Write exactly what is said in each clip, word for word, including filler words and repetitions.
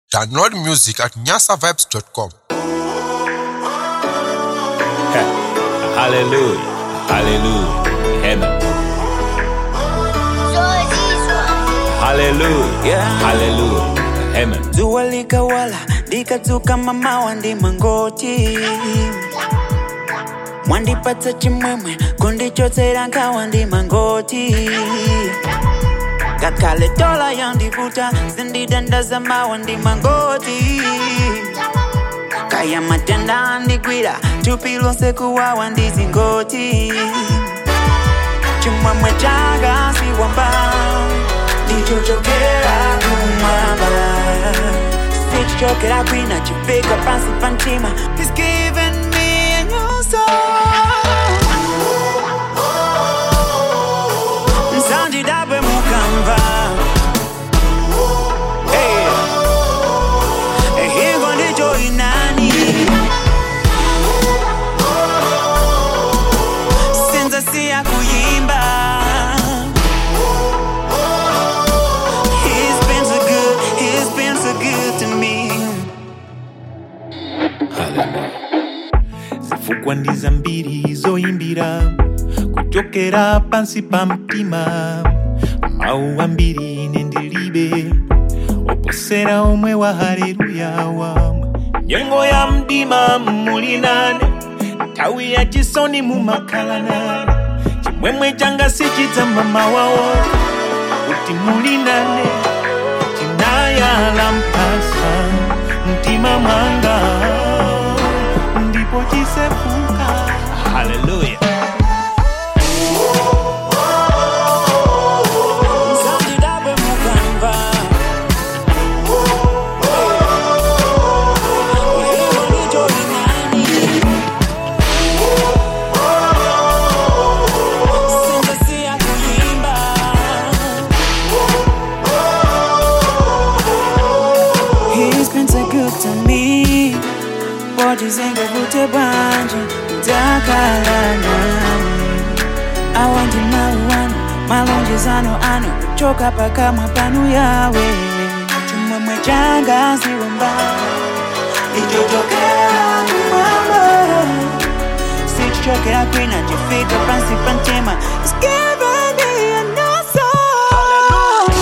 Download music at nyasa vibes dot com. Hallelujah, hallelujah, amen. Hallelujah, hallelujah, amen. Zuwa likawala, likatuka mama wandi mangoti. Mwandi pata chimwemwe, kundi chote ranka wandi mangoti. Kakale dola yandi vuta, zindi danda zama wandi mangoti. Kaya matenda andi gwira, tupilo sekuwa wandi zingoti. Chimwemwe chaga si wamba, ndichochokera kumwamba. Sichochokera kwina chifika pansi pantima. He's given me a new soul. Msanji dabwe mukamba. Hey, hingo ndicho inani. Sinza siya kuyimba. He's been so good, he's been so good to me. Zifukwa ndi zambiri zoyimbira kuchokera pansi pa mtima. Mawu ambiri ine ndilibe oposera omwe wa haleluya wamwe. Nyengo ya mdima muli nane, nthawi ya chisoni mumakhala nane. Chimwemwe changa sichidza mama wawo kuti muli nane. Chinayala mpasa mtima mwanga ndipo chisefuka. Hallelujah. Msanji dabwe mukamba. Hingo ndicho inani. Sinza siya kuyimba. He's been so good to me. Body zenga vute banje, dakala nami. I want you mauano, malonjezano ano, choka paka mapanu yawe. Chumwemwe changa siwamba, ndichochokera kumwamba. Sichochokera kwina chifika pansi pantima. It's given me a new soul.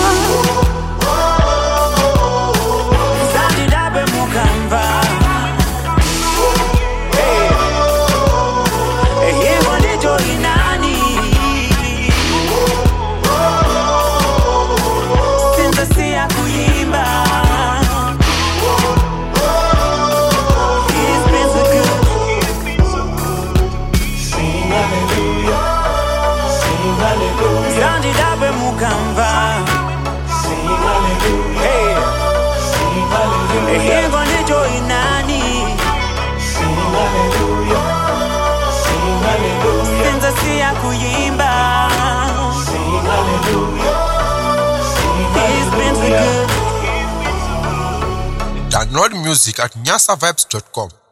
Msanji dabwe mukamba. Hingo ndicho inani. Sinza siya kuyimba. He's been so good. Sing hallelujah, sing hallelujah, Msanji dabwe mukamba. sing hallelujah, sing hallelujah, Hingo ndicho inani. sing hallelujah, sing hallelujah, Sinza siya kuyimba. sing hallelujah, sing He's been so hallelujah. good. Download music at nyasa vibes dot com.